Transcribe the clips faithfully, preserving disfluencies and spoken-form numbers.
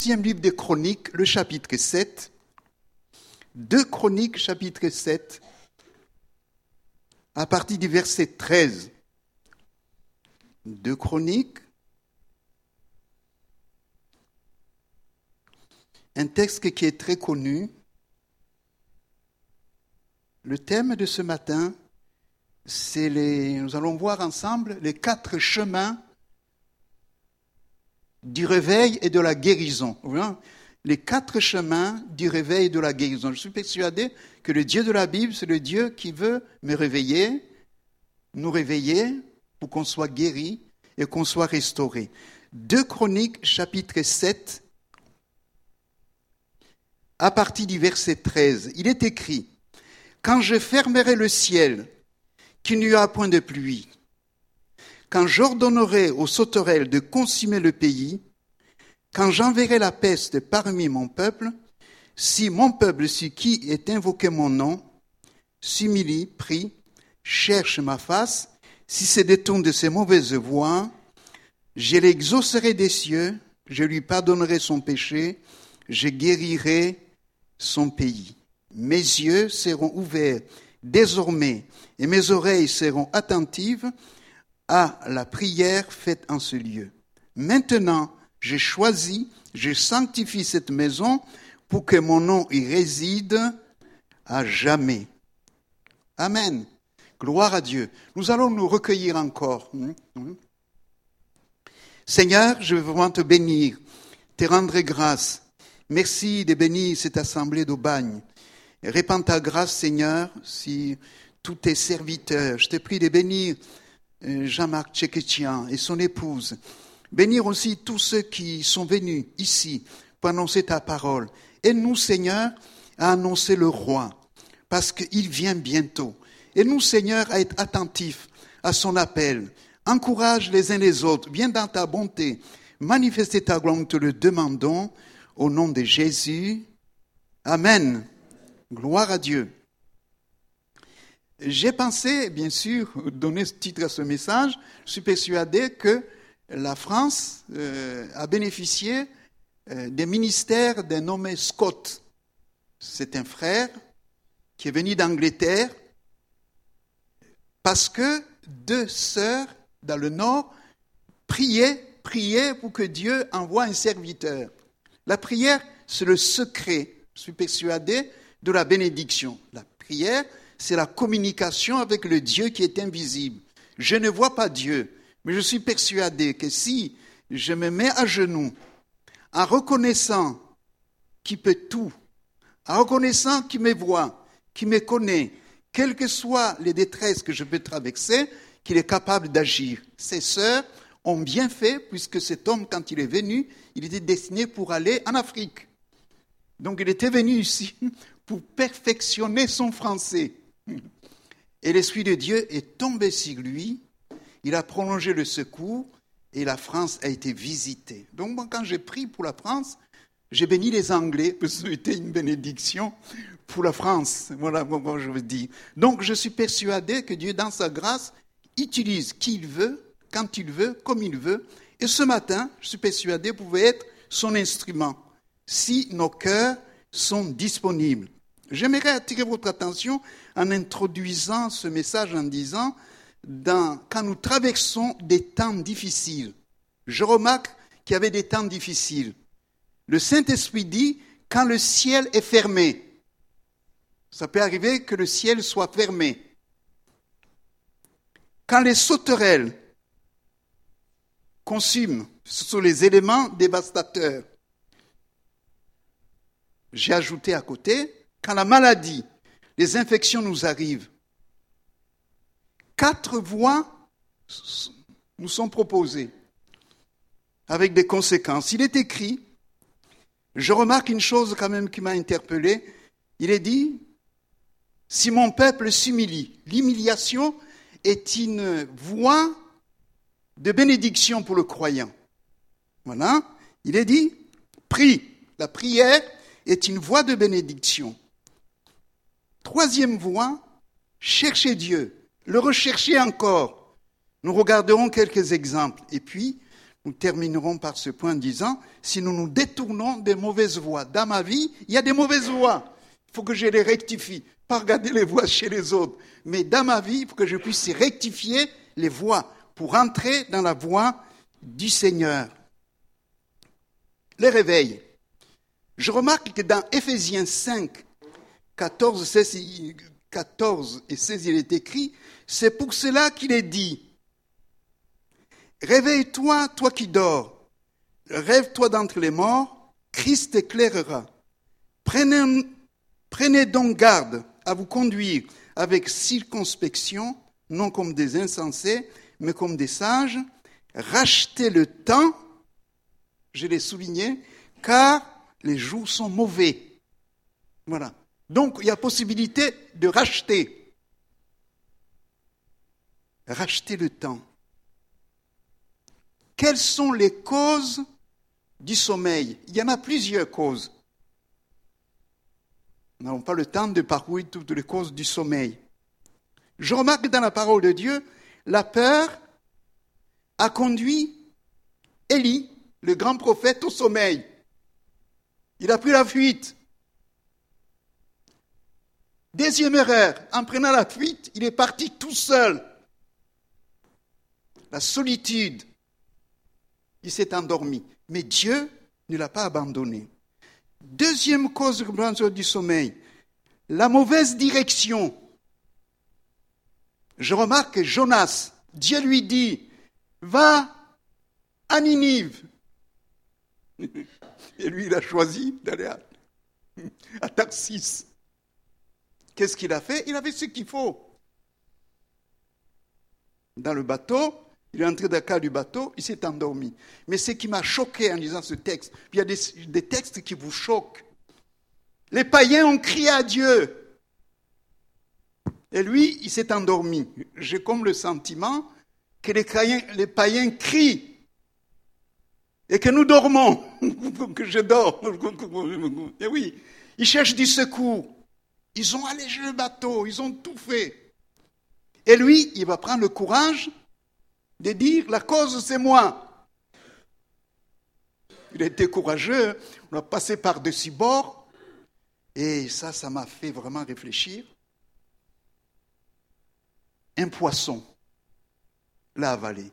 Deuxième livre des Chroniques, le chapitre sept. Deux Chroniques, chapitre sept, à partir du verset treize. Deux Chroniques. Un texte qui est très connu. Le thème de ce matin, c'est les, nous allons voir ensemble les quatre chemins du réveil et de la guérison. Les quatre chemins du réveil et de la guérison. Je suis persuadé que le Dieu de la Bible, c'est le Dieu qui veut me réveiller, nous réveiller pour qu'on soit guéri et qu'on soit restauré. Deux Chroniques, chapitre sept, à partir du verset treize. Il est écrit: « Quand je fermerai le ciel, qu'il n'y aura point de pluie, quand j'ordonnerai aux sauterelles de consumer le pays, quand j'enverrai la peste parmi mon peuple, si mon peuple sur qui est invoqué mon nom, s'humilie, prie, cherche ma face, si se détourne de ses mauvaises voies, je l'exaucerai des cieux, je lui pardonnerai son péché, je guérirai son pays. Mes yeux seront ouverts désormais et mes oreilles seront attentives à la prière faite en ce lieu. Maintenant, je choisis, je sanctifie cette maison pour que mon nom y réside à jamais. » Amen. Gloire à Dieu. Nous allons nous recueillir encore. Seigneur, je veux vraiment te bénir, te rendre grâce. Merci de bénir cette assemblée d'Aubagne. Répands ta grâce, Seigneur, si tous tes serviteurs. Je te prie de bénir Jean-Marc Tchékétian et son épouse. Bénir aussi tous ceux qui sont venus ici pour annoncer ta parole. Aide-nous, Seigneur, à annoncer le roi, parce qu'il vient bientôt. Aide-nous, Seigneur, à être attentifs à son appel. Encourage les uns les autres. Viens dans ta bonté. Manifester ta gloire, nous te le demandons, au nom de Jésus. Amen. Gloire à Dieu. J'ai pensé, bien sûr, donner ce titre à ce message. Je suis persuadé que la France euh, a bénéficié euh, des ministères d'un nommé Scott. C'est un frère qui est venu d'Angleterre parce que deux sœurs dans le nord priaient, priaient pour que Dieu envoie un serviteur. La prière, c'est le secret, je suis persuadé, de la bénédiction. La prière, c'est la communication avec le Dieu qui est invisible. Je ne vois pas Dieu, mais je suis persuadé que si je me mets à genoux, en reconnaissant qu'il peut tout, en reconnaissant qu'il me voit, qu'il me connaît, quelles que soient les détresses que je peux traverser, qu'il est capable d'agir. Ces sœurs ont bien fait, puisque cet homme, quand il est venu, il était destiné pour aller en Afrique. Donc il était venu ici pour perfectionner son français. Et l'Esprit de Dieu est tombé sur lui, il a prolongé le secours et la France a été visitée. Donc moi, quand j'ai prié pour la France, j'ai béni les Anglais, parce que c'était une bénédiction pour la France. Voilà ce que je veux dire. Donc je suis persuadé que Dieu, dans sa grâce, utilise qui il veut, quand il veut, comme il veut. Et ce matin, je suis persuadé, pouvait être son instrument, si nos cœurs sont disponibles. J'aimerais attirer votre attention en introduisant ce message en disant, dans, quand nous traversons des temps difficiles, je remarque qu'il y avait des temps difficiles. Le Saint-Esprit dit, quand le ciel est fermé, ça peut arriver que le ciel soit fermé. Quand les sauterelles consument, ce sont les éléments dévastateurs. J'ai ajouté à côté, quand la maladie, les infections nous arrivent, quatre voies nous sont proposées, avec des conséquences. Il est écrit, je remarque une chose quand même qui m'a interpellé, il est dit, si mon peuple s'humilie, l'humiliation est une voie de bénédiction pour le croyant. Voilà, il est dit, prie, la prière est une voie de bénédiction. Troisième voie, chercher Dieu, le rechercher encore. Nous regarderons quelques exemples. Et puis, nous terminerons par ce point en disant, si nous nous détournons des mauvaises voies. Dans ma vie, il y a des mauvaises voies. Il faut que je les rectifie. Pas regarder les voies chez les autres. Mais dans ma vie, il faut que je puisse rectifier les voies pour entrer dans la voie du Seigneur. Les réveils. Je remarque que dans Éphésiens cinq, quatorze, seize, quatorze et seize, il est écrit, c'est pour cela qu'il est dit, réveille-toi, toi qui dors, rêve-toi d'entre les morts, Christ éclairera. Prenez, prenez donc garde à vous conduire avec circonspection, non comme des insensés, mais comme des sages. Rachetez le temps, je l'ai souligné, car les jours sont mauvais. Voilà. Donc, il y a possibilité de racheter. Racheter le temps. Quelles sont les causes du sommeil? Il y en a plusieurs causes. Nous n'avons pas le temps de parcourir toutes les causes du sommeil. Je remarque dans la parole de Dieu, la peur a conduit Élie, le grand prophète, au sommeil. Il a pris la fuite. Deuxième erreur, en prenant la fuite, il est parti tout seul. La solitude. Il s'est endormi. Mais Dieu ne l'a pas abandonné. Deuxième cause du sommeil, la mauvaise direction. Je remarque que Jonas, Dieu lui dit, va à Ninive. Et lui, il a choisi d'aller à, à Tarsis. Qu'est-ce qu'il a fait? Il a fait ce qu'il faut. Dans le bateau, il est entré dans le cas du bateau, il s'est endormi. Mais ce qui m'a choqué en lisant ce texte, il y a des, des textes qui vous choquent. Les païens ont crié à Dieu. Et lui, il s'est endormi. J'ai comme le sentiment que les païens, les païens crient. Et que nous dormons. Que je dors. Et oui, ils cherchent du secours. Ils ont allégé le bateau, ils ont tout fait. Et lui, il va prendre le courage de dire, la cause, c'est moi. Il a été courageux, on a passé par-dessus bord, et ça, ça m'a fait vraiment réfléchir. Un poisson l'a avalé.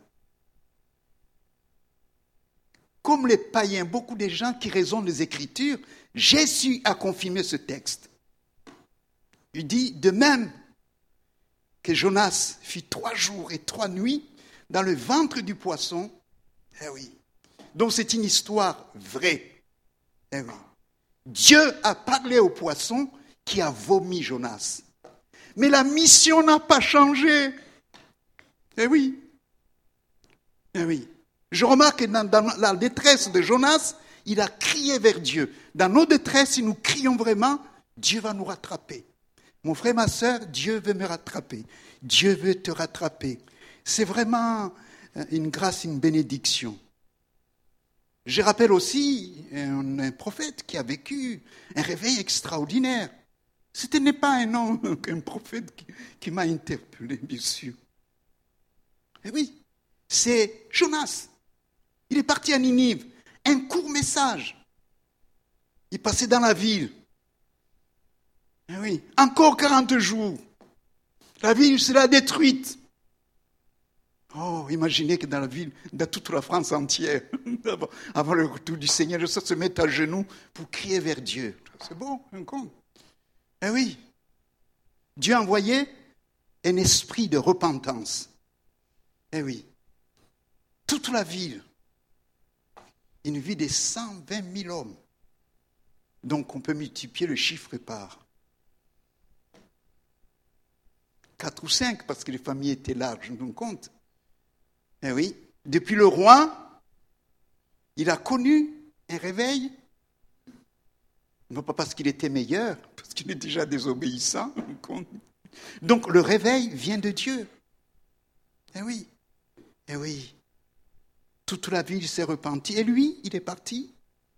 Comme les païens, beaucoup de gens qui raisonnent les Écritures, Jésus a confirmé ce texte. Il dit, de même que Jonas fit trois jours et trois nuits dans le ventre du poisson, eh oui. Donc c'est une histoire vraie. Eh oui. Dieu a parlé au poisson qui a vomi Jonas. Mais la mission n'a pas changé. Eh oui. Eh oui. Je remarque que dans, dans la détresse de Jonas, il a crié vers Dieu. Dans nos détresses, si nous crions vraiment, Dieu va nous rattraper. Mon frère, ma sœur, Dieu veut me rattraper. Dieu veut te rattraper. C'est vraiment une grâce, une bénédiction. Je rappelle aussi un, un prophète qui a vécu un réveil extraordinaire. Ce n'est pas un homme, un prophète qui, qui m'a interpellé, bien sûr. Et oui, c'est Jonas. Il est parti à Ninive. Un court message. Il passait dans la ville. Et oui, encore quarante jours. La ville sera détruite. Oh, imaginez que dans la ville, dans toute la France entière, avant le retour du Seigneur, ça se met à genoux pour crier vers Dieu. C'est bon, un compte. Eh oui. Dieu a envoyé un esprit de repentance. Eh oui. Toute la ville. Une ville de cent vingt mille hommes. Donc on peut multiplier le chiffre par quatre ou cinq, parce que les familles étaient larges, on compte. Eh oui, depuis le roi, il a connu un réveil, non pas parce qu'il était meilleur, parce qu'il est déjà désobéissant. Donc le réveil vient de Dieu. Eh oui, eh oui. Toute la ville s'est repentie. Et lui, il est parti.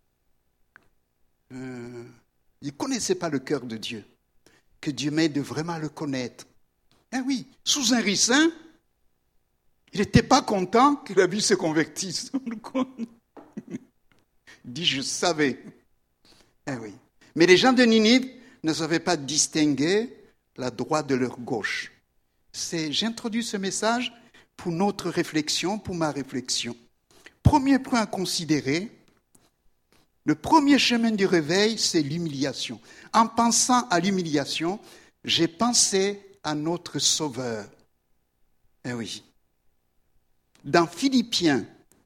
Euh, il ne connaissait pas le cœur de Dieu. Que Dieu m'aide vraiment à le connaître. Eh oui, sous un ricin, Il n'était pas content que la ville se convertisse. Il dit, je savais. Eh oui. Mais les gens de Ninive ne savaient pas distinguer la droite de leur gauche. C'est, j'introduis ce message pour notre réflexion, pour ma réflexion. Premier point à considérer, le premier chemin du réveil, c'est l'humiliation. En pensant à l'humiliation, j'ai pensé à notre Sauveur. Eh oui. Dans Philippiens,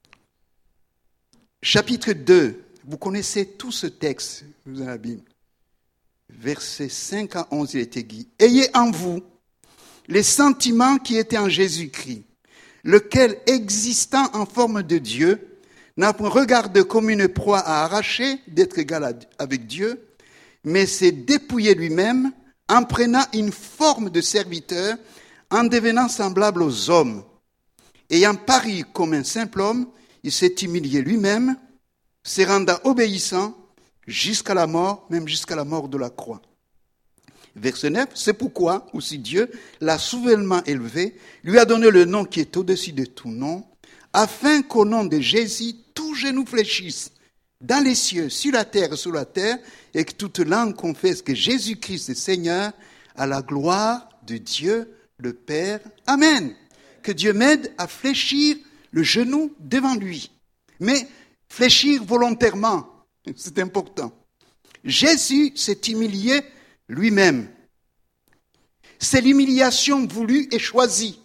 chapitre deux, vous connaissez tout ce texte, vous avez la Bible. Versets cinq à onze, il était dit, « Ayez en vous les sentiments qui étaient en Jésus-Christ, lequel, existant en forme de Dieu, n'a point regardé comme une proie à arracher d'être égal avec Dieu, mais s'est dépouillé lui-même en prenant une forme de serviteur, en devenant semblable aux hommes. Ayant paru comme un simple homme, il s'est humilié lui-même, se rendant obéissant jusqu'à la mort, même jusqu'à la mort de la croix. » Verset neuf, c'est pourquoi aussi Dieu l'a souverainement élevé, lui a donné le nom qui est au-dessus de tout nom, afin qu'au nom de Jésus, tout genou fléchisse, dans les cieux, sur la terre et sous la terre, et que toute langue confesse que Jésus-Christ est Seigneur, à la gloire de Dieu le Père. Amen. Que Dieu m'aide à fléchir le genou devant lui. Mais fléchir volontairement, c'est important. Jésus s'est humilié lui-même. C'est l'humiliation voulue et choisie.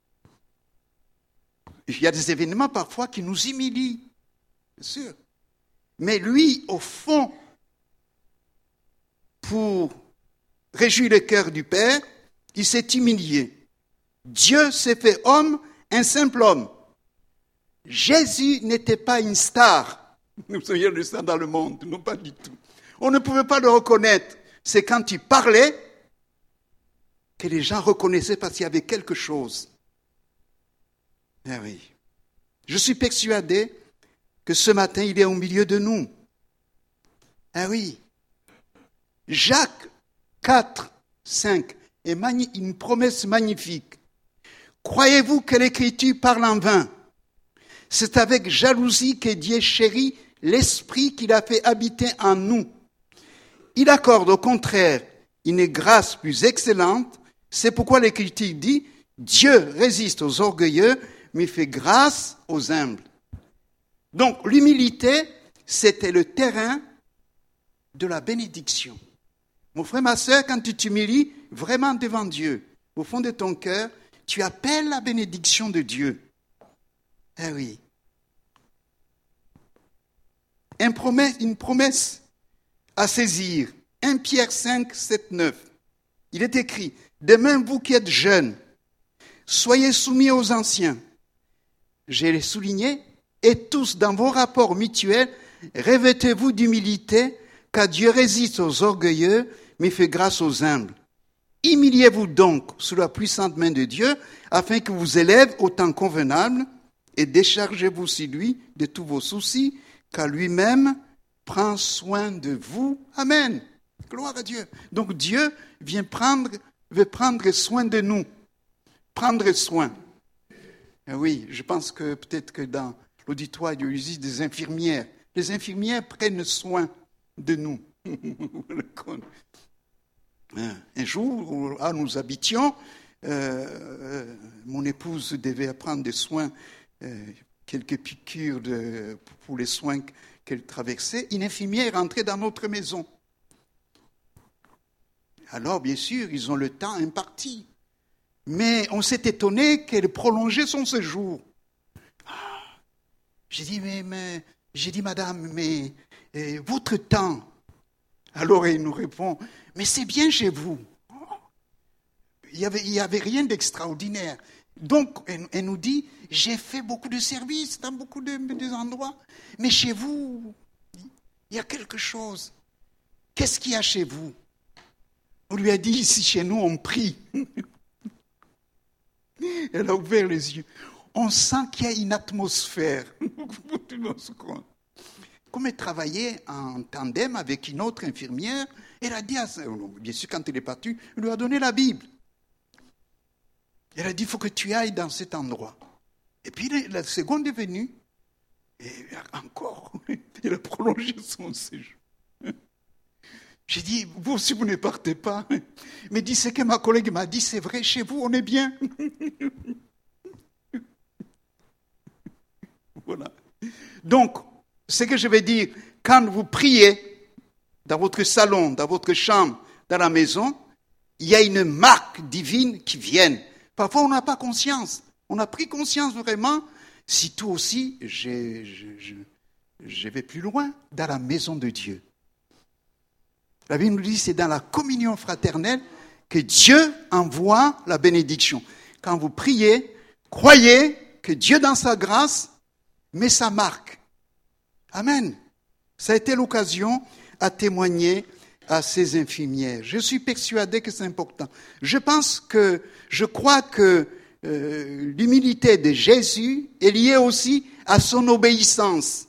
Il y a des événements parfois qui nous humilient, bien sûr. Mais lui, au fond, pour réjouir le cœur du Père, il s'est humilié. Dieu s'est fait homme, un simple homme. Jésus n'était pas une star. Nous soyons une star dans le monde, non pas du tout. On ne pouvait pas le reconnaître. C'est quand il parlait que les gens reconnaissaient parce qu'il y avait quelque chose. Eh oui. Je suis persuadé que ce matin, il est au milieu de nous. Eh oui. Jacques quatre, cinq est magni- une promesse magnifique. Croyez-vous que l'Écriture parle en vain? C'est avec jalousie que Dieu chérit l'Esprit qu'il a fait habiter en nous. Il accorde au contraire une grâce plus excellente. C'est pourquoi l'Écriture dit, Dieu résiste aux orgueilleux, mais fait grâce aux humbles. Donc l'humilité, c'était le terrain de la bénédiction. Mon frère, ma sœur, quand tu t'humilies vraiment devant Dieu, au fond de ton cœur, tu appelles la bénédiction de Dieu. Eh oui. Une promesse, une promesse à saisir. un Pierre cinq, sept, neuf. Il est écrit, « Demain, vous qui êtes jeunes, soyez soumis aux anciens. » J'ai souligné, « Et tous, dans vos rapports mutuels, revêtez-vous d'humilité, car Dieu résiste aux orgueilleux, mais fait grâce aux humbles. Humiliez-vous donc sous la puissante main de Dieu, afin qu'il vous élève au temps convenable, et déchargez-vous sur lui de tous vos soucis, car lui-même prend soin de vous. » Amen. Gloire à Dieu. Donc Dieu vient prendre, veut prendre soin de nous. Prendre soin. Et oui, je pense que peut-être que dans l'auditoire, il y a aussi des infirmières. Les infirmières prennent soin de nous. Un jour, où nous habitions, euh, mon épouse devait prendre des soins, euh, quelques piqûres de, pour les soins qu'elle traversait. Une infirmière est entrée dans notre maison. Alors, bien sûr, ils ont le temps imparti. Mais on s'est étonné qu'elle prolongeait son séjour. Ah, j'ai dit, mais, mais, j'ai dit, madame, mais euh, votre temps. Alors elle nous répond, mais c'est bien chez vous. Il n'y avait, il y avait rien d'extraordinaire. Donc, elle, elle nous dit, j'ai fait beaucoup de services dans beaucoup de, de endroits, mais chez vous, il y a quelque chose. Qu'est-ce qu'il y a chez vous? On lui a dit, ici chez nous, on prie. Elle a ouvert les yeux. On sent qu'il y a une atmosphère. Comme elle travaillait en tandem avec une autre infirmière, elle a dit, à, bien sûr quand elle est partie, elle lui a donné la Bible. Elle a dit, il faut que tu ailles dans cet endroit. Et puis la seconde est venue. Et encore, il a prolongé son séjour. J'ai dit, vous aussi, vous ne partez pas. Il m'a dit, c'est que ma collègue m'a dit, c'est vrai, chez vous, on est bien. Voilà. Donc, ce que je vais dire, quand vous priez dans votre salon, dans votre chambre, dans la maison, il y a une marque divine qui vient. Parfois, on n'a pas conscience. On a pris conscience vraiment, si toi aussi, je, je, je, je vais plus loin, dans la maison de Dieu. La Bible nous dit, c'est dans la communion fraternelle que Dieu envoie la bénédiction. Quand vous priez, croyez que Dieu, dans sa grâce, met sa marque. Amen. Ça a été l'occasion à témoigner à ces infirmières. Je suis persuadé que c'est important. Je pense que, je crois que euh, l'humilité de Jésus est liée aussi à son obéissance.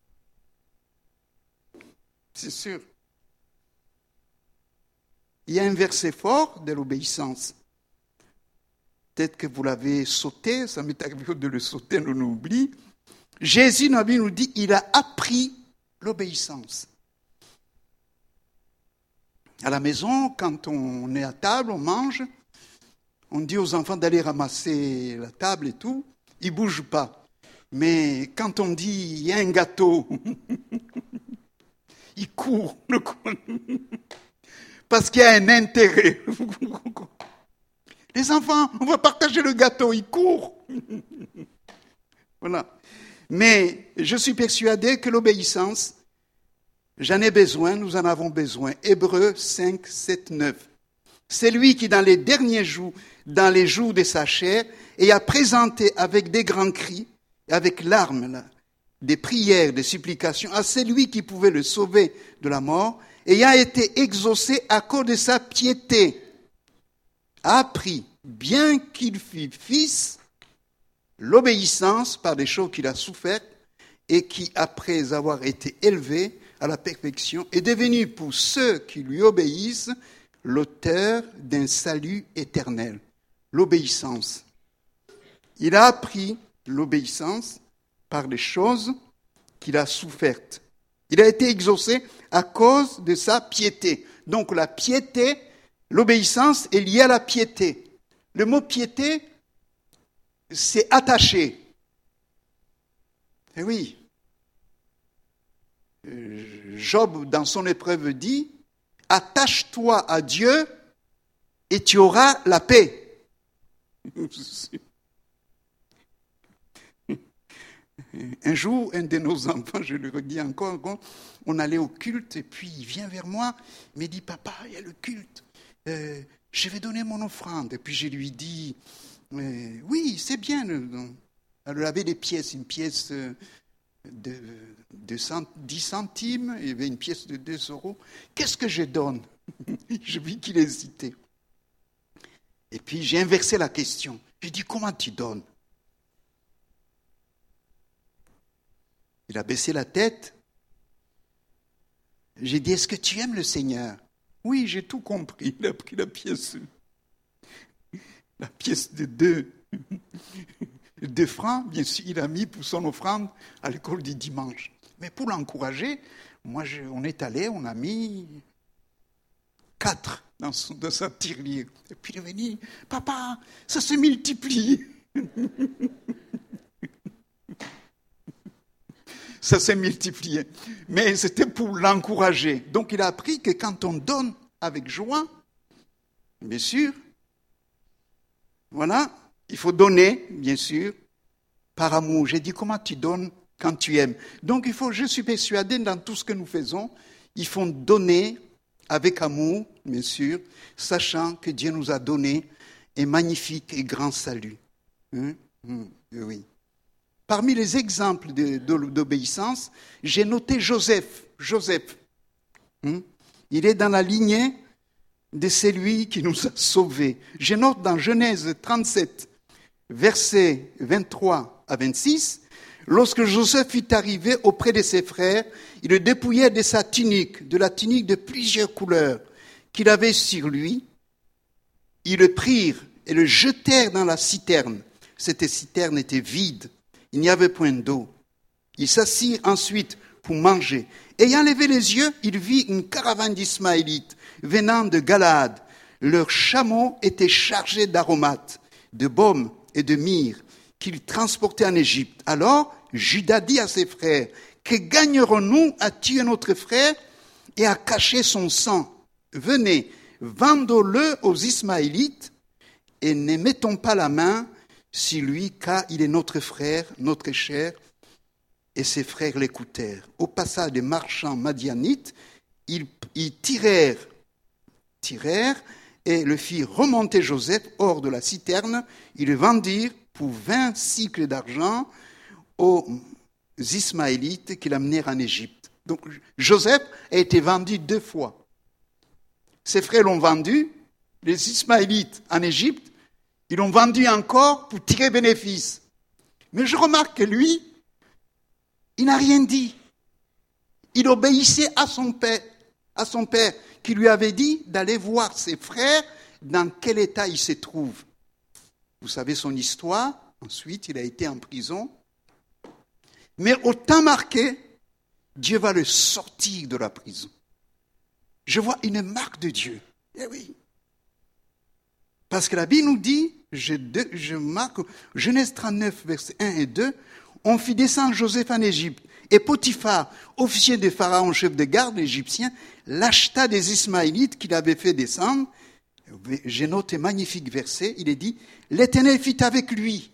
C'est sûr. Il y a un verset fort de l'obéissance. Peut-être que vous l'avez sauté, ça m'est arrivé de le sauter, on l'oublie. Jésus, la Bible nous dit, il a appris l'obéissance. À la maison, quand on est à table, on mange, on dit aux enfants d'aller ramasser la table et tout, ils ne bougent pas. Mais quand on dit, il y a un gâteau, ils courent. Parce qu'il y a un intérêt. Les enfants, on va partager le gâteau, ils courent. Voilà. Mais je suis persuadé que l'obéissance, j'en ai besoin, nous en avons besoin. Hébreux cinq, sept, neuf. C'est lui qui, dans les derniers jours, dans les jours de sa chair, et a présenté avec des grands cris, avec larmes, là, des prières, des supplications, à celui qui pouvait le sauver de la mort, ayant été exaucé à cause de sa piété, a appris, bien qu'il fût fils, l'obéissance par des choses qu'il a souffertes et qui, après avoir été élevé à la perfection, est devenu pour ceux qui lui obéissent l'auteur d'un salut éternel. L'obéissance. Il a appris l'obéissance par des choses qu'il a souffertes. Il a été exaucé à cause de sa piété. Donc la piété, l'obéissance est liée à la piété. Le mot piété, c'est attaché. Eh oui. Job, dans son épreuve, dit, attache-toi à Dieu et tu auras la paix. Un jour, un de nos enfants, je le redis encore, on allait au culte et puis il vient vers moi, il me dit, papa, il y a le culte, euh, je vais donner mon offrande. Et puis je lui dis, euh, oui, c'est bien. Elle avait des pièces, une pièce de, de cent, dix centimes, il y avait une pièce de deux euros. Qu'est-ce que je donne? Je vis qu'il hésitait. Et puis j'ai inversé la question. J'ai dit, comment tu donnes? Il a baissé la tête. J'ai dit, est-ce que tu aimes le Seigneur? Oui, j'ai tout compris. Il a pris la pièce, la pièce de deux, deux francs, bien sûr, il a mis pour son offrande à l'école du dimanche. Mais pour l'encourager, moi, je, on est allé, on a mis quatre dans, son, dans sa tirelire. Et puis il est venu, papa, ça se multiplie. Ça s'est multiplié. Mais c'était pour l'encourager. Donc il a appris que quand on donne avec joie, bien sûr, voilà, il faut donner, bien sûr, par amour. J'ai dit, comment tu donnes quand tu aimes? Donc il faut, je suis persuadé, dans tout ce que nous faisons, il faut donner avec amour, bien sûr, sachant que Dieu nous a donné un magnifique et grand salut. Hein? Oui. Parmi les exemples de, de, d'obéissance, j'ai noté Joseph. Joseph, hein? Il est dans la lignée de celui qui nous a sauvés. Je note dans Genèse trente-sept, versets vingt-trois à vingt-six, lorsque Joseph fut arrivé auprès de ses frères, il le dépouillait de sa tunique, de la tunique de plusieurs couleurs qu'il avait sur lui. Ils le prirent et le jetèrent dans la citerne. cette citerne était vide. Il n'y avait point d'eau. Il s'assit ensuite pour manger. Ayant levé les yeux, il vit une caravane d'Ismaélites venant de Galaad. Leurs chameaux étaient chargés d'aromates, de baume et de myrrhe qu'ils transportaient en Égypte. Alors Juda dit à ses frères, « Que gagnerons-nous à tuer notre frère et à cacher son sang? Venez, vendons-le aux Ismaélites et ne mettons pas la main sur lui, car il est notre frère, notre chair. » Et ses frères l'écoutèrent. Au passage des marchands madianites, ils, ils tirèrent, tirèrent et le firent remonter Joseph hors de la citerne. Ils le vendirent pour vingt cycles d'argent aux Ismaélites qui l'amenèrent en Égypte. Donc Joseph a été vendu deux fois. Ses frères l'ont vendu, les Ismaélites en Égypte, ils l'ont vendu encore pour tirer bénéfice. Mais je remarque que lui, il n'a rien dit. Il obéissait à son père, à son père qui lui avait dit d'aller voir ses frères dans quel état ils se trouvent. Vous savez son histoire. Ensuite, il a été en prison. Mais au temps marqué, Dieu va le sortir de la prison. Je vois une marque de Dieu. Eh oui. Parce que la Bible nous dit, je, je marque, Genèse trente-neuf, versets un et deux, on fit descendre Joseph en Égypte. Et Potiphar, officier de Pharaon, chef de garde égyptien, l'acheta des Ismaélites qu'il avait fait descendre. J'ai noté un magnifique verset, il est dit, l'Éternel fit avec lui.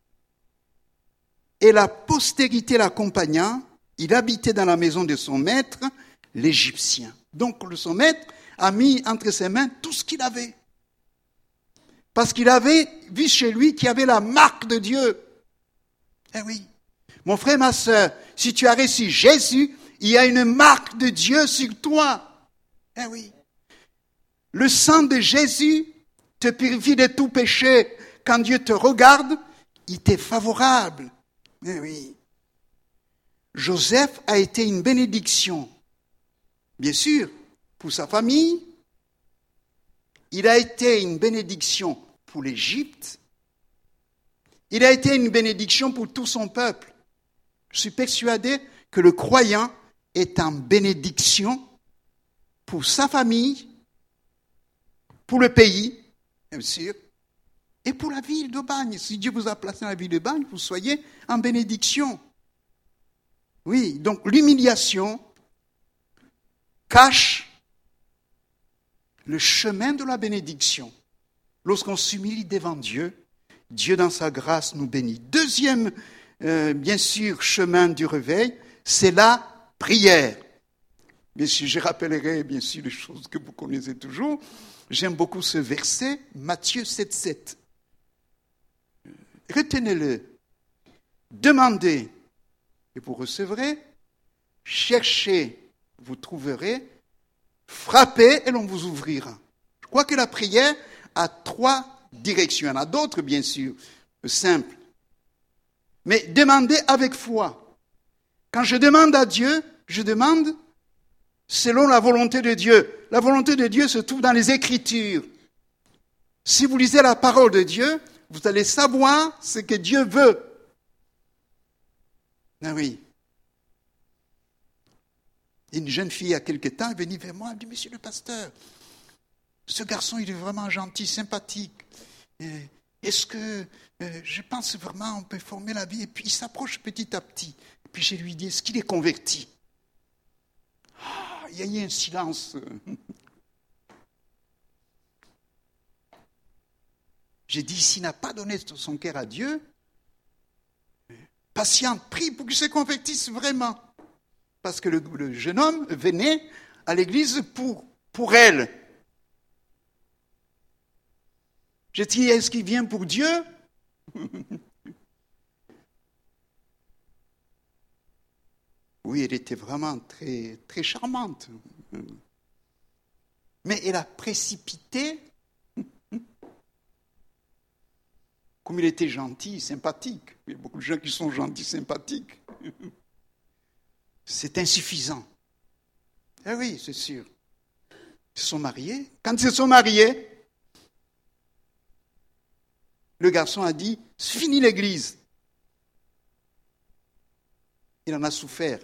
Et la postérité l'accompagnant, il habitait dans la maison de son maître, l'Égyptien. Donc son maître a mis entre ses mains tout ce qu'il avait. Parce qu'il avait vu chez lui qu'il y avait la marque de Dieu. Eh oui. Mon frère, ma sœur, si tu as reçu Jésus, il y a une marque de Dieu sur toi. Eh oui. Le sang de Jésus te purifie de tout péché. Quand Dieu te regarde, il t'est favorable. Eh oui. Joseph a été une bénédiction. Bien sûr, pour sa famille. Il a été une bénédiction pour l'Égypte. Il a été une bénédiction pour tout son peuple. Je suis persuadé que le croyant est en bénédiction pour sa famille, pour le pays, bien sûr, et pour la ville de Bagne. Si Dieu vous a placé dans la ville de Bagne, vous soyez en bénédiction. Oui, donc l'humiliation cache le chemin de la bénédiction. Lorsqu'on s'humilie devant Dieu, Dieu dans sa grâce nous bénit. Deuxième, euh, bien sûr, chemin du réveil, c'est la prière. Bien sûr, je rappellerai bien sûr les choses que vous connaissez toujours. J'aime beaucoup ce verset, Matthieu sept, sept. Retenez-le. Demandez et vous recevrez. Cherchez, vous trouverez. Frappez et l'on vous ouvrira. Je crois que la prière a trois directions. Il y en a d'autres, bien sûr, simples. Mais demandez avec foi. Quand je demande à Dieu, je demande selon la volonté de Dieu. La volonté de Dieu se trouve dans les Écritures. Si vous lisez la parole de Dieu, vous allez savoir ce que Dieu veut. Ah oui. Une jeune fille, il y a quelque temps, est venue vers moi, elle dit, monsieur le pasteur, ce garçon, il est vraiment gentil, sympathique. Est-ce que euh, je pense vraiment on peut former la vie? Et puis il s'approche petit à petit. Et puis je lui dis, est-ce qu'il est converti? Ah, il y a eu un silence. J'ai dit, s'il n'a pas donné son cœur à Dieu, patiente, prie pour qu'il se convertisse vraiment. Parce que le, le jeune homme venait à l'église pour, pour elle. J'ai dit, est-ce qu'il vient pour Dieu? Oui, elle était vraiment très, très charmante. Mais elle a précipité, comme il était gentil, sympathique. Il y a beaucoup de gens qui sont gentils, sympathiques. C'est insuffisant. Eh oui, c'est sûr. Ils se sont mariés. Quand ils se sont mariés, le garçon a dit, c'est fini l'église. Il en a souffert.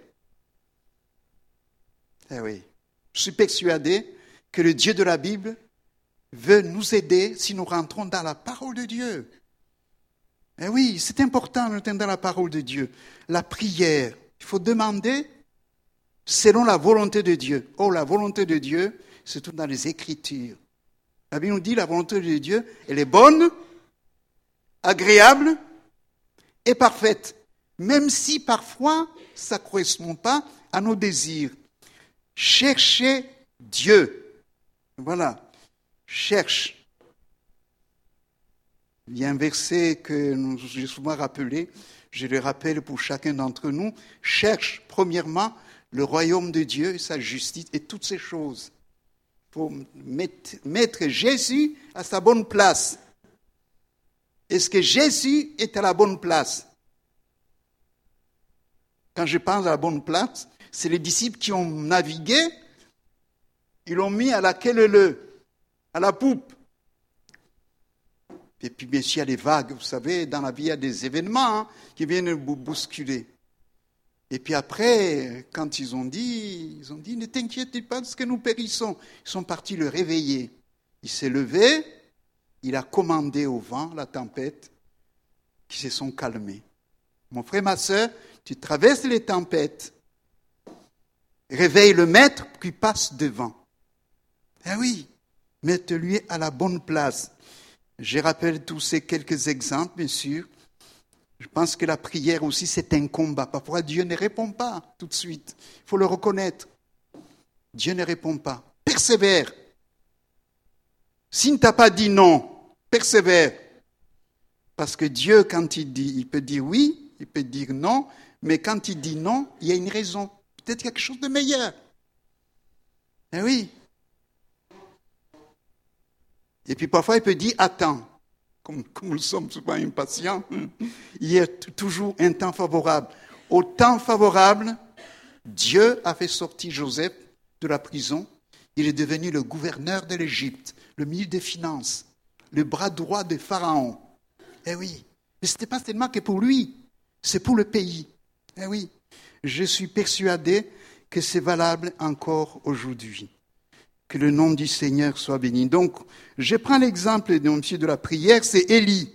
Eh oui, je suis persuadé que le Dieu de la Bible veut nous aider si nous rentrons dans la parole de Dieu. Eh oui, c'est important d'entrer dans la parole de Dieu. La prière, il faut demander selon la volonté de Dieu. Oh, la volonté de Dieu, c'est tout dans les Écritures. La Bible nous dit la volonté de Dieu, elle est bonne, agréable et parfaite. Même si parfois, ça ne correspond pas à nos désirs. Cherchez Dieu. Voilà. Cherche. Il y a un verset que j'ai souvent rappelé, je le rappelle pour chacun d'entre nous. Cherche premièrement le royaume de Dieu, sa justice et toutes ces choses. Pour mettre, mettre Jésus à sa bonne place. Est-ce que Jésus est à la bonne place? Quand je pense à la bonne place, c'est les disciples qui ont navigué, ils l'ont mis à la quelle à la poupe. Et puis bien sûr, il y a les vagues, vous savez, dans la vie, il y a des événements hein, qui viennent vous bousculer. Et puis après, quand ils ont dit, ils ont dit, ne t'inquiète pas de ce que nous périssons. Ils sont partis le réveiller. Il s'est levé, il a commandé au vent, la tempête, qui se sont calmés. Mon frère, ma soeur, tu traverses les tempêtes, réveille le maître qui passe devant. Eh oui, mette-lui à la bonne place. Je rappelle tous ces quelques exemples, bien sûr. Je pense que la prière aussi, c'est un combat. Parfois, Dieu ne répond pas tout de suite. Il faut le reconnaître. Dieu ne répond pas. Persévère. S'il ne t'a pas dit non, persévère. Parce que Dieu, quand il dit, il peut dire oui, il peut dire non, mais quand il dit non, il y a une raison. Peut-être quelque chose de meilleur. Eh oui. Et puis parfois, il peut dire attends. Comme, comme nous sommes souvent impatients, il y a t- toujours un temps favorable. Au temps favorable, Dieu a fait sortir Joseph de la prison. Il est devenu le gouverneur de l'Égypte, le ministre des Finances, le bras droit de Pharaon. Eh oui, mais ce n'était pas seulement que pour lui, c'est pour le pays. Eh oui, je suis persuadé que c'est valable encore aujourd'hui. Que le nom du Seigneur soit béni. Donc, je prends l'exemple de monsieur de la prière, c'est Élie.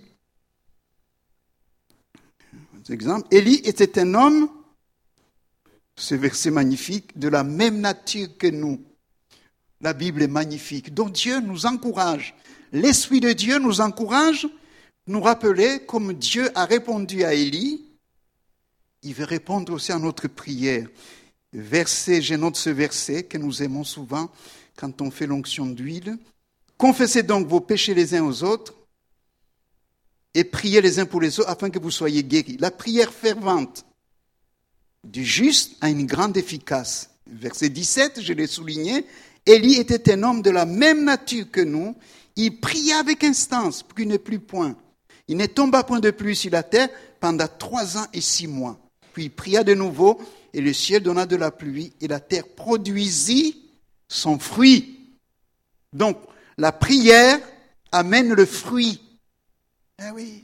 Exemple, Élie était un homme, ce verset magnifique, de la même nature que nous. La Bible est magnifique. Donc Dieu nous encourage. L'Esprit de Dieu nous encourage, nous rappeler comme Dieu a répondu à Élie, il veut répondre aussi à notre prière. Verset, je note ce verset que nous aimons souvent quand on fait l'onction d'huile. Confessez donc vos péchés les uns aux autres et priez les uns pour les autres afin que vous soyez guéris. La prière fervente du juste a une grande efficace. Verset dix-sept, je l'ai souligné, Élie était un homme de la même nature que nous. Il pria avec instance pour qu'il ne plût point. Il ne tomba point de pluie sur la terre pendant trois ans et six mois. Puis il pria de nouveau et le ciel donna de la pluie et la terre produisit son fruit. Donc, la prière amène le fruit. Eh oui.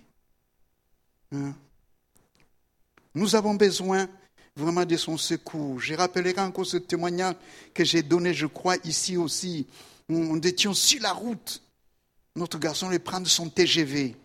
Nous avons besoin vraiment de son secours. Je rappellerai encore ce témoignage que j'ai donné, je crois, ici aussi. Nous étions sur la route. Notre garçon allait prendre son T G V.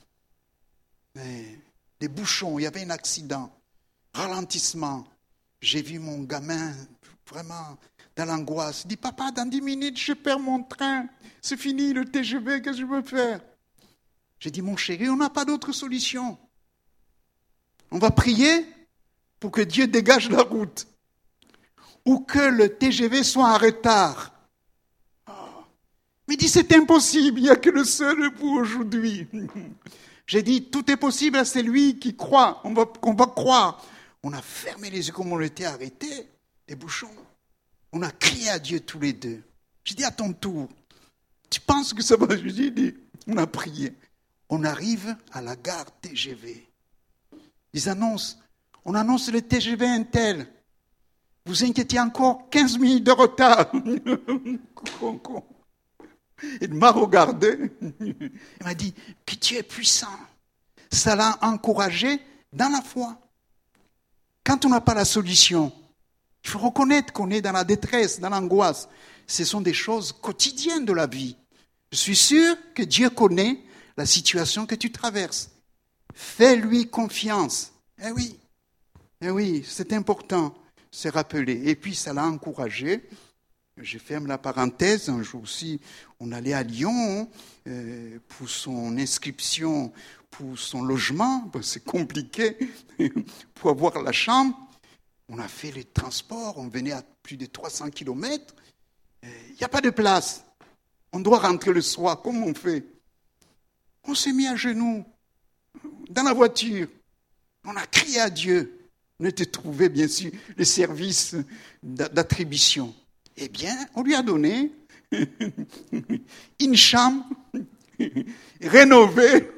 Mais des bouchons, il y avait un accident. Ralentissement. J'ai vu mon gamin vraiment dans l'angoisse. Il dit, papa, dans dix minutes, je perds mon train. C'est fini le T G V, qu'est-ce que je veux faire? J'ai dit, mon chéri, on n'a pas d'autre solution. On va prier pour que Dieu dégage la route. Ou que le T G V soit en retard. Oh. Mais il dit, c'est impossible, il n'y a que le seul pour aujourd'hui. J'ai dit, tout est possible à celui qui croit. On va, on va croire. On a fermé les yeux comme on était arrêté, les bouchons. On a crié à Dieu tous les deux. J'ai dit, à ton tour, tu penses que ça va? J'ai dit, on a prié. On arrive à la gare T G V. Ils annoncent, on annonce le T G V Intel. Vous inquiétez encore quinze minutes de retard. Il m'a regardé. Il m'a dit que Dieu est puissant. Ça l'a encouragé dans la foi. Quand on n'a pas la solution, il faut reconnaître qu'on est dans la détresse, dans l'angoisse. Ce sont des choses quotidiennes de la vie. Je suis sûr que Dieu connaît la situation que tu traverses. Fais-lui confiance. Eh oui, eh oui, c'est important, c'est rappelé. Et puis ça l'a encouragé. Je ferme la parenthèse. Un jour aussi, on allait à Lyon euh, pour son inscription, pour son logement. Ben, c'est compliqué pour avoir la chambre. On a fait les transports, on venait à plus de trois cents kilomètres. Il n'y a pas de place. On doit rentrer le soir. Comment on fait? On s'est mis à genoux dans la voiture. On a crié à Dieu. On était trouvé, bien sûr, les services d'attribution. Eh bien, on lui a donné une chambre rénovée.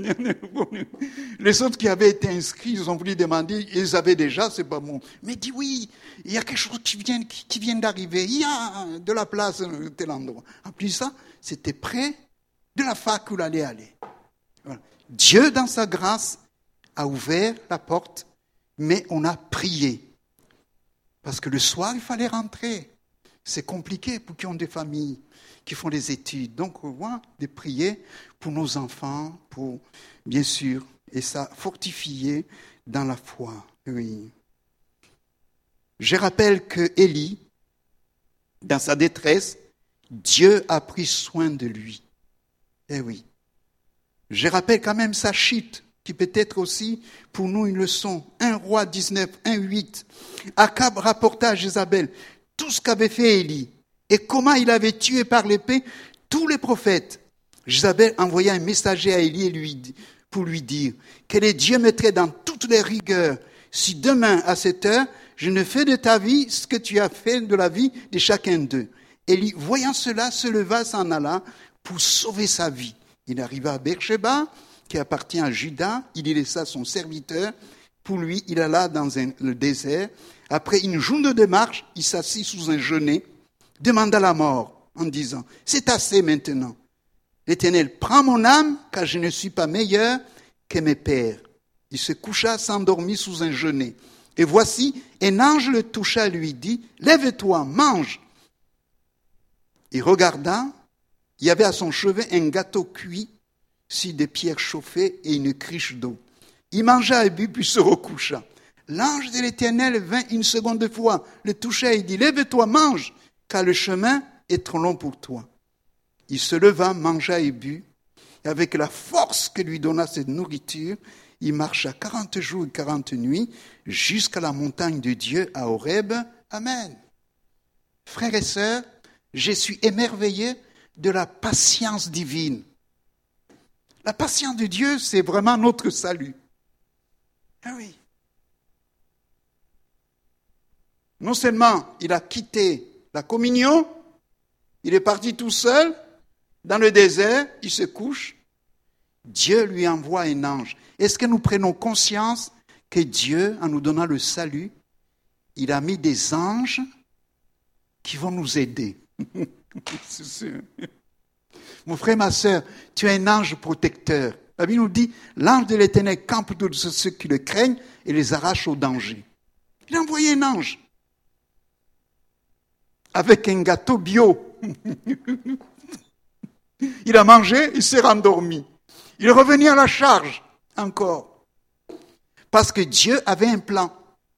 Les autres qui avaient été inscrits, ils ont voulu demander, ils avaient déjà, c'est pas bon. Mais dit oui, il y a quelque chose qui vient, qui, qui vient d'arriver. Il y a de la place à tel endroit. En plus ça, c'était près de la fac où il allait aller. Voilà. Dieu, dans sa grâce, a ouvert la porte, mais on a prié. Parce que le soir, il fallait rentrer. C'est compliqué pour qui ont des familles, qui font des études. Donc, on va de prier pour nos enfants, pour, bien sûr, et ça fortifier dans la foi. Oui. Je rappelle que Élie, dans sa détresse, Dieu a pris soin de lui. Eh oui. Je rappelle quand même sa chute, qui peut être aussi pour nous une leçon. un roi dix-neuf, un huit. Akab rapporta à Jézabel tout ce qu'avait fait Élie et comment il avait tué par l'épée tous les prophètes. Jézabel envoya un messager à Élie et lui, pour lui dire que les dieux mettraient dans toutes les rigueurs si demain à cette heure je ne fais de ta vie ce que tu as fait de la vie de chacun d'eux. Élie, voyant cela, se leva, s'en alla pour sauver sa vie. Il arriva à Beersheba, qui appartient à Juda. Il y laissa son serviteur. Pour lui, il alla dans un, le désert. Après une journée de marche, il s'assit sous un genêt, demanda la mort en disant, « C'est assez maintenant. L'Éternel, prends mon âme, car je ne suis pas meilleur que mes pères. » Il se coucha, s'endormit sous un genêt. Et voici, un ange le toucha et lui dit, « Lève-toi, mange. » Il regarda, il y avait à son chevet un gâteau cuit sur des pierres chauffées et une cruche d'eau. Il mangea et but, puis se recoucha. L'ange de l'Éternel vint une seconde fois, le toucha et dit, « Lève-toi, mange, car le chemin est trop long pour toi. » Il se leva, mangea et but, et avec la force que lui donna cette nourriture, il marcha quarante jours et quarante nuits jusqu'à la montagne de Dieu à Horeb. Amen. Frères et sœurs, je suis émerveillé de la patience divine. La patience de Dieu, c'est vraiment notre salut. Ah oui. Non seulement il a quitté la communion, il est parti tout seul dans le désert, il se couche. Dieu lui envoie un ange. Est-ce que nous prenons conscience que Dieu, en nous donnant le salut, il a mis des anges qui vont nous aider? C'est sûr. Mon frère, ma sœur, tu es un ange protecteur. La Bible nous dit, l'ange de l'Éternel campe autour de ceux qui le craignent et les arrache au danger. Il a envoyé un ange avec un gâteau bio. Il a mangé, il s'est rendormi. Il est revenu à la charge encore. Parce que Dieu avait un plan.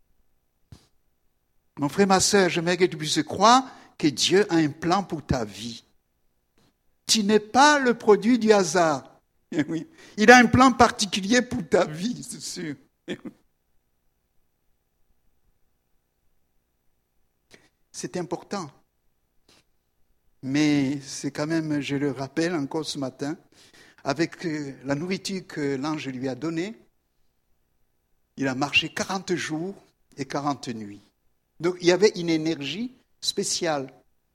Mon frère, ma sœur, j'aimerais que tu puisses croire que Dieu a un plan pour ta vie. Tu n'es pas le produit du hasard. Oui. Il a un plan particulier pour ta vie, c'est sûr. C'est important. Mais c'est quand même, je le rappelle encore ce matin, avec la nourriture que l'ange lui a donnée, il a marché quarante jours et quarante nuits. Donc il y avait une énergie spéciale.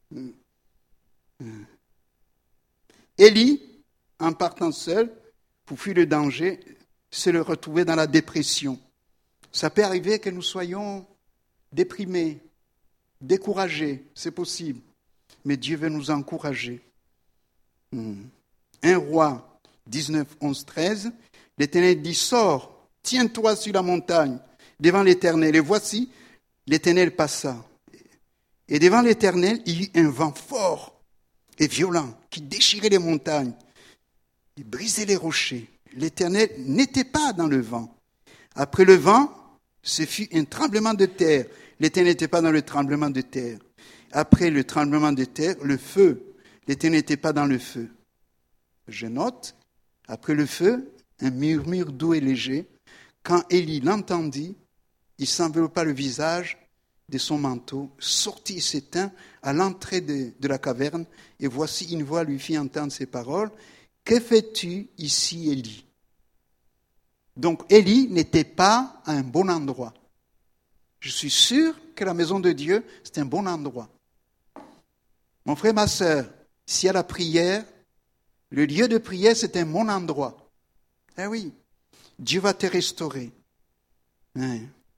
Élie, en partant seul, pour fuir le danger, se le retrouvait dans la dépression. Ça peut arriver que nous soyons déprimés, découragés, c'est possible. Mais Dieu veut nous encourager. un roi dix-neuf, onze, treize, l'Éternel dit, sors, tiens-toi sur la montagne devant l'Éternel. Et voici, l'Éternel passa. Et devant l'Éternel, il y eut un vent fort et violent qui déchirait les montagnes et brisait les rochers. L'Éternel n'était pas dans le vent. Après le vent, ce fut un tremblement de terre. L'Éternel n'était pas dans le tremblement de terre. Après le tremblement de terre, le feu. L'Éternel n'était pas dans le feu. Je note, après le feu, un murmure doux et léger. Quand Élie l'entendit, il s'enveloppa le visage de son manteau, sortit et s'éteint à l'entrée de, de la caverne. Et voici une voix lui fit entendre ces paroles. Que fais-tu ici, Élie? Donc Élie n'était pas à un bon endroit. Je suis sûr que la maison de Dieu, c'est un bon endroit. Mon frère, ma sœur, s'il y a la prière, le lieu de prière, c'est un bon endroit. Eh oui, Dieu va te restaurer. Hein.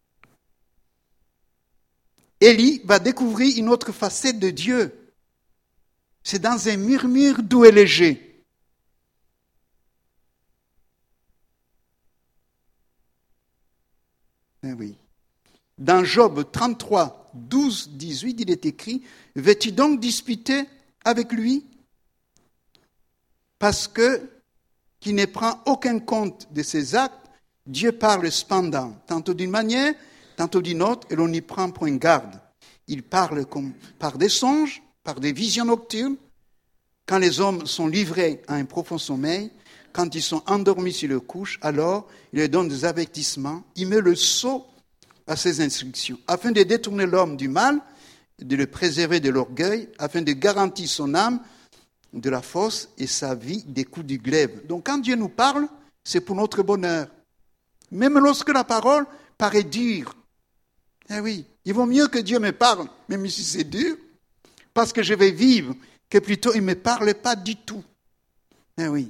Élie va découvrir une autre facette de Dieu. C'est dans un murmure doux et léger. Eh oui. Dans Job trente-trois, douze, dix-huit, il est écrit, « Veux-tu donc disputer avec lui ?» Parce que, qui ne prend aucun compte de ses actes, Dieu parle cependant, tantôt d'une manière, tantôt d'une autre, et l'on n'y prend point garde. Il parle comme par des songes, par des visions nocturnes, quand les hommes sont livrés à un profond sommeil, quand ils sont endormis sur le couche, alors il leur donne des avertissements, il met le sceau à ses instructions, afin de détourner l'homme du mal, de le préserver de l'orgueil, afin de garantir son âme de la force et sa vie des coups du glaive. Donc quand Dieu nous parle, c'est pour notre bonheur. Même lorsque la parole paraît dure. Eh oui, il vaut mieux que Dieu me parle, même si c'est dur, parce que je vais vivre, que plutôt il ne me parle pas du tout. Eh oui.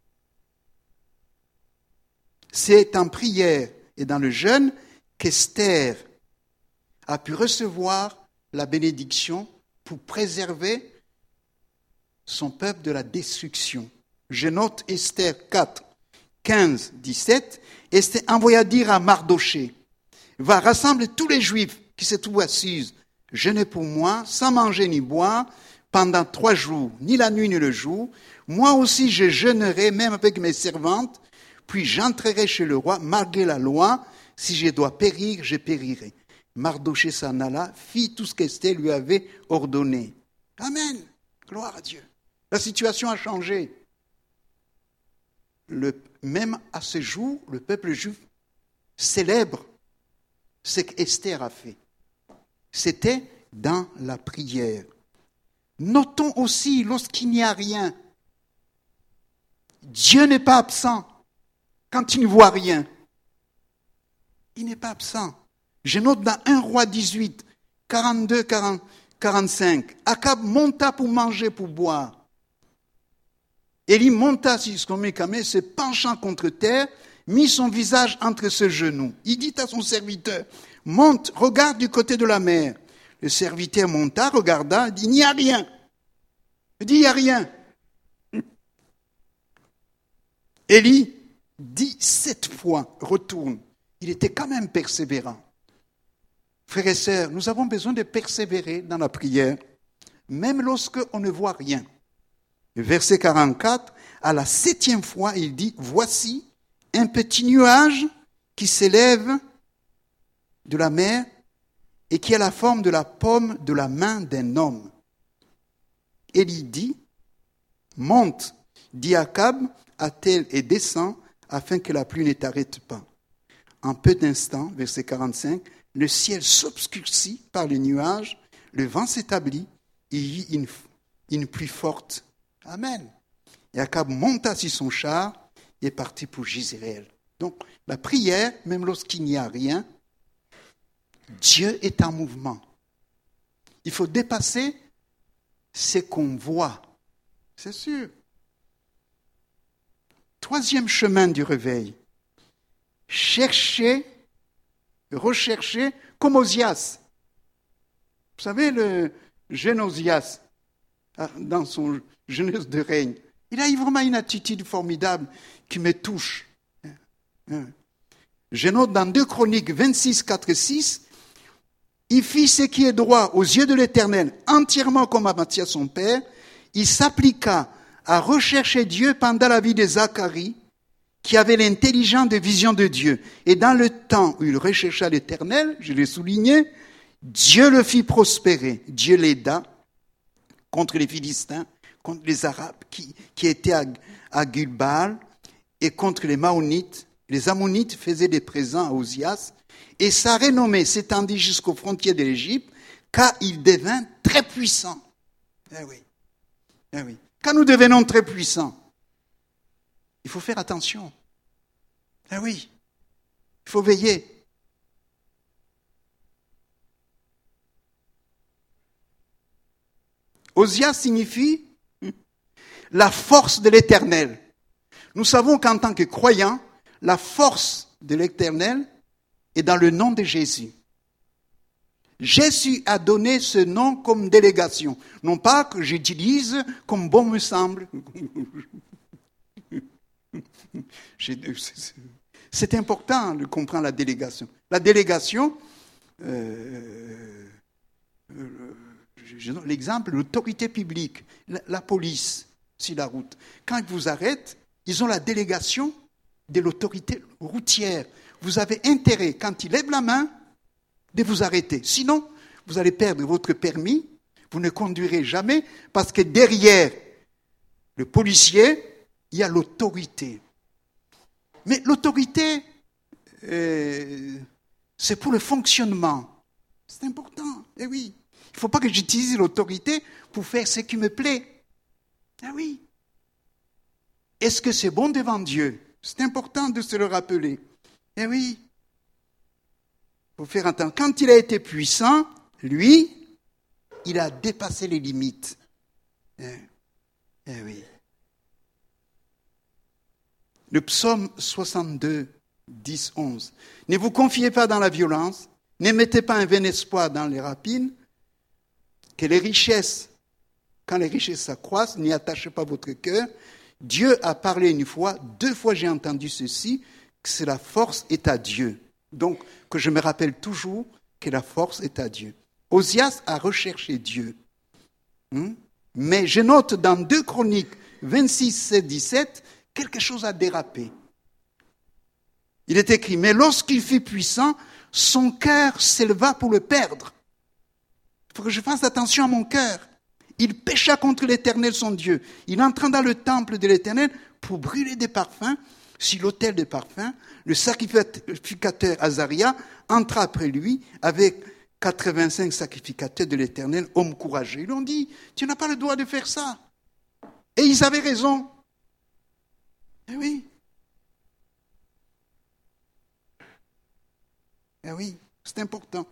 C'est en prière et dans le jeûne qu'Esther a pu recevoir la bénédiction pour préserver son peuple de la destruction. Je note Esther quatre, quinze, dix-sept. Esther envoya dire à Mardoché, va rassembler tous les Juifs qui se trouvent assis, jeûner pour moi, sans manger ni boire, pendant trois jours, ni la nuit ni le jour. Moi aussi je jeûnerai, même avec mes servantes, puis j'entrerai chez le roi, malgré la loi. Si je dois périr, je périrai. Mardoché s'en alla, fit tout ce qu'Esther lui avait ordonné. Amen. Gloire à Dieu. La situation a changé. Le, même à ce jour, le peuple juif célèbre ce qu'Esther a fait. C'était dans la prière. Notons aussi, lorsqu'il n'y a rien, Dieu n'est pas absent quand il ne voit rien. Il n'est pas absent. Je note dans un roi dix-huit, quarante-deux, quarante, quarante-cinq, Akab monta pour manger, pour boire. Élie monta sur son camé, se penchant contre terre, mit son visage entre ses genoux. Il dit à son serviteur, monte, regarde du côté de la mer. Le serviteur monta, regarda, dit, il n'y a rien. Il dit, il n'y a rien. Élie dit sept fois, retourne. Il était quand même persévérant. Frères et sœurs, nous avons besoin de persévérer dans la prière, même lorsqu'on ne voit rien. Verset quarante-quatre, à la septième fois, il dit, voici un petit nuage qui s'élève de la mer et qui a la forme de la paume de la main d'un homme. Élie dit, monte, dit Akab, attelle et descend, afin que la pluie ne t'arrête pas. En peu d'instants, verset quarante-cinq, le ciel s'obscurcit par les nuages, le vent s'établit, et il y eut une, une pluie forte. Amen. Et Akab monta sur son char et est parti pour Jezreel. Donc, la prière, même lorsqu'il n'y a rien, Dieu est en mouvement. Il faut dépasser ce qu'on voit. C'est sûr. Troisième chemin du réveil. Chercher, rechercher comme Osias. Vous savez, le jeune Osias, dans son jeunesse de règne, Il a eu vraiment une attitude formidable qui me touche. Je note dans deux Chroniques vingt-six, quatre, six, il fit ce qui est droit aux yeux de l'Éternel, entièrement comme Amathia son père. Il s'appliqua à rechercher Dieu pendant la vie de Zacharie, qui avait l'intelligence de vision de Dieu. Et dans le temps où il rechercha l'Éternel, je l'ai souligné, Dieu le fit prospérer. Dieu l'aida contre les Philistins, contre les Arabes qui, qui étaient à, à Gilbal, et contre les Maonites. Les Ammonites faisaient des présents à Ozias, et sa renommée s'étendit jusqu'aux frontières de l'Égypte, car il devint très puissant. Eh oui, eh oui. Quand nous devenons très puissants, il faut faire attention. Eh oui, il faut veiller. Ozias signifie la force de l'Éternel. Nous savons qu'en tant que croyants, la force de l'Éternel est dans le nom de Jésus. Jésus a donné ce nom comme délégation, non pas que j'utilise comme bon me semble. C'est important de comprendre la délégation. La délégation, euh, euh, je donne l'exemple, l'autorité publique, la, la police sur la route. Quand ils vous arrêtent, ils ont la délégation de l'autorité routière. Vous avez intérêt, quand ils lèvent la main, de vous arrêter. Sinon, vous allez perdre votre permis, vous ne conduirez jamais, parce que derrière le policier, il y a l'autorité. Mais l'autorité, euh, c'est pour le fonctionnement. C'est important, eh oui. Il ne faut pas que j'utilise l'autorité pour faire ce qui me plaît. Ah oui. Est-ce que c'est bon devant Dieu? C'est important de se le rappeler. Eh oui. Il faut faire attention. Quand il a été puissant, lui, il a dépassé les limites. Eh, eh oui. Le psaume soixante-deux, dix, onze. Ne vous confiez pas dans la violence, ne mettez pas un vain espoir dans les rapines, que les richesses, quand les richesses s'accroissent, n'y attachez pas votre cœur. Dieu a parlé une fois, deux fois j'ai entendu ceci, que c'est la force est à Dieu. Donc, que je me rappelle toujours que la force est à Dieu. Ozias a recherché Dieu. Hum? Mais je note dans deux Chroniques vingt-six, sept, dix-sept, quelque chose a dérapé. Il est écrit, mais lorsqu'il fut puissant, son cœur s'éleva pour le perdre. Il faut que je fasse attention à mon cœur. Il pécha contre l'Éternel, son Dieu. Il entra dans le temple de l'Éternel pour brûler des parfums sur l'autel des parfums. Le sacrificateur Azaria entra après lui avec quatre-vingt-cinq sacrificateurs de l'Éternel, hommes courageux. Ils lui ont dit, tu n'as pas le droit de faire ça. Et ils avaient raison. Eh oui. Eh oui, c'est important.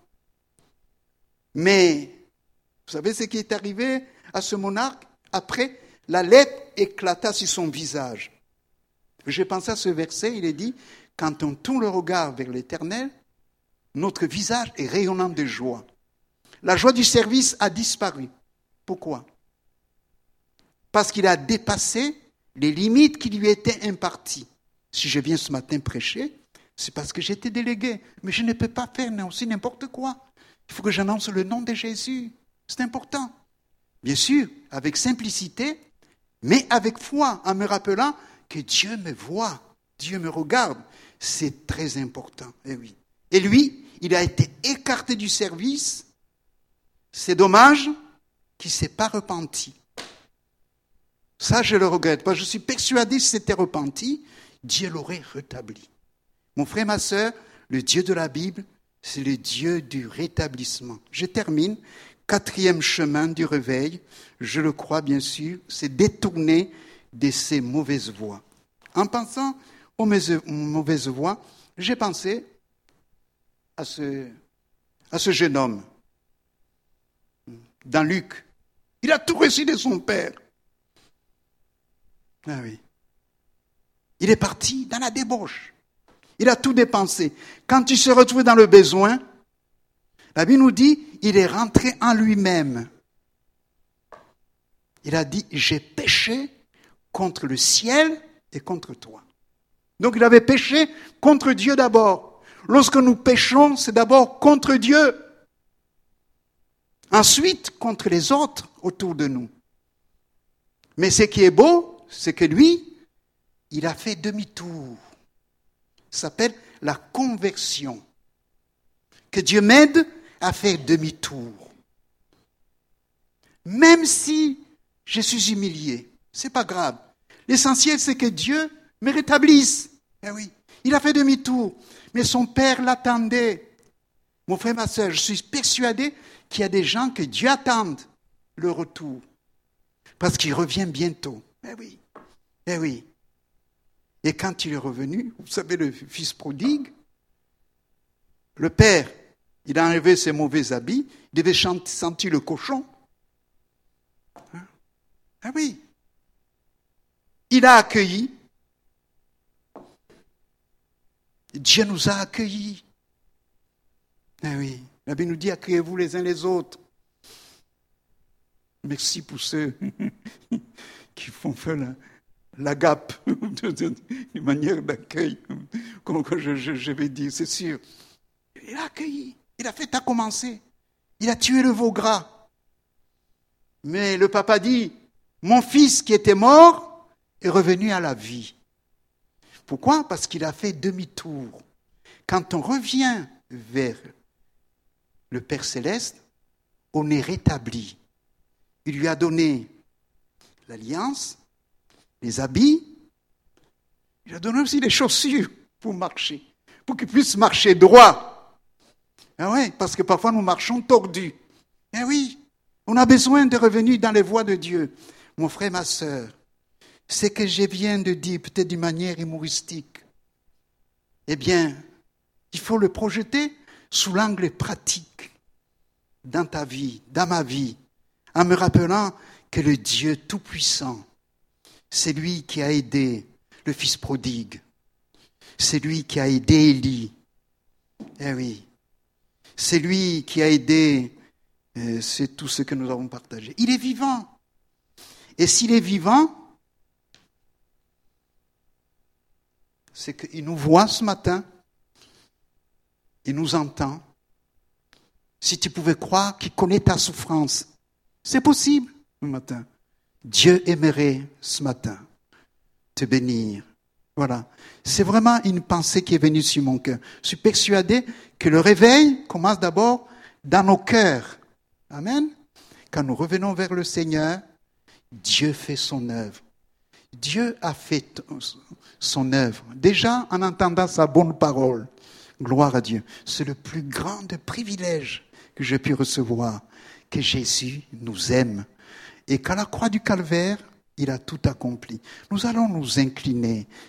Mais, vous savez ce qui est arrivé à ce monarque? Après, la lèpre éclata sur son visage. J'ai pensé à ce verset, il est dit, quand on tourne le regard vers l'Éternel, notre visage est rayonnant de joie. La joie du service a disparu. Pourquoi? Parce qu'il a dépassé les limites qui lui étaient imparties. Si je viens ce matin prêcher, c'est parce que j'étais délégué. Mais je ne peux pas faire aussi n'importe quoi. Il faut que j'annonce le nom de Jésus. C'est important. Bien sûr, avec simplicité, mais avec foi, en me rappelant que Dieu me voit, Dieu me regarde. C'est très important. Et oui. Et lui, il a été écarté du service. C'est dommage qu'il ne s'est pas repenti. Ça, je le regrette. Parce que je suis persuadé que s'il s'était repenti, Dieu l'aurait rétabli. Mon frère, ma sœur, le Dieu de la Bible, c'est le Dieu du rétablissement. Je termine. Quatrième chemin du réveil, je le crois bien sûr, c'est détourner de ces mauvaises voies. En pensant aux mauvaises voies, j'ai pensé à ce, à ce jeune homme, dans Luc. Il a tout reçu de son père. Ah oui. Il est parti dans la débauche. Il a tout dépensé. Quand il se retrouve dans le besoin, la Bible nous dit, il est rentré en lui-même. Il a dit, j'ai péché contre le ciel et contre toi. Donc il avait péché contre Dieu d'abord. Lorsque nous péchons, c'est d'abord contre Dieu. Ensuite, contre les autres autour de nous. Mais ce qui est beau, c'est que lui, il a fait demi-tour. Ça s'appelle la conversion. Que Dieu m'aide à faire demi-tour. Même si je suis humilié, c'est pas grave. L'essentiel, c'est que Dieu me rétablisse. Eh oui, il a fait demi-tour. Mais son père l'attendait. Mon frère, ma soeur, je suis persuadé qu'il y a des gens que Dieu attend le retour. Parce qu'il revient bientôt. Eh oui, eh oui. Et quand il est revenu, vous savez, le fils prodigue, le père, il a enlevé ses mauvais habits, il devait sentir le cochon. Hein? Ah oui. Il a accueilli. Dieu nous a accueillis. Ah oui. La Bible nous dit, accueillez-vous les uns les autres. Merci pour ceux qui font faire la, la gape, une manière d'accueil, comme je, je, je vais dire, c'est sûr. Il a accueilli, il a fait à commencer. Il a tué le veau gras. Mais le papa dit, mon fils qui était mort est revenu à la vie. Pourquoi? Parce qu'il a fait demi-tour. Quand on revient vers le Père Céleste, on est rétabli. Il lui a donné l'alliance, les habits, il a donné aussi les chaussures pour marcher, pour qu'il puisse marcher droit. Ah ouais, parce que parfois nous marchons tordus. Eh oui, on a besoin de revenir dans les voies de Dieu. Mon frère, ma sœur, ce que je viens de dire, peut-être d'une manière humoristique, eh bien, il faut le projeter sous l'angle pratique dans ta vie, dans ma vie, en me rappelant que le Dieu Tout-Puissant, c'est lui qui a aidé le fils prodigue. C'est lui qui a aidé Élie. Eh oui. C'est lui qui a aidé, euh, c'est tout ce que nous avons partagé. Il est vivant. Et s'il est vivant, c'est qu'il nous voit ce matin, il nous entend. Si tu pouvais croire qu'il connaît ta souffrance, c'est possible ce matin. Dieu aimerait ce matin te bénir. Voilà. C'est vraiment une pensée qui est venue sur mon cœur. Je suis persuadé que le réveil commence d'abord dans nos cœurs. Amen. Quand nous revenons vers le Seigneur, Dieu fait son œuvre. Dieu a fait son œuvre. Déjà en entendant sa bonne parole. Gloire à Dieu. C'est le plus grand privilège que j'ai pu recevoir. Que Jésus nous aime. Et qu'à la croix du Calvaire, il a tout accompli. Nous allons nous incliner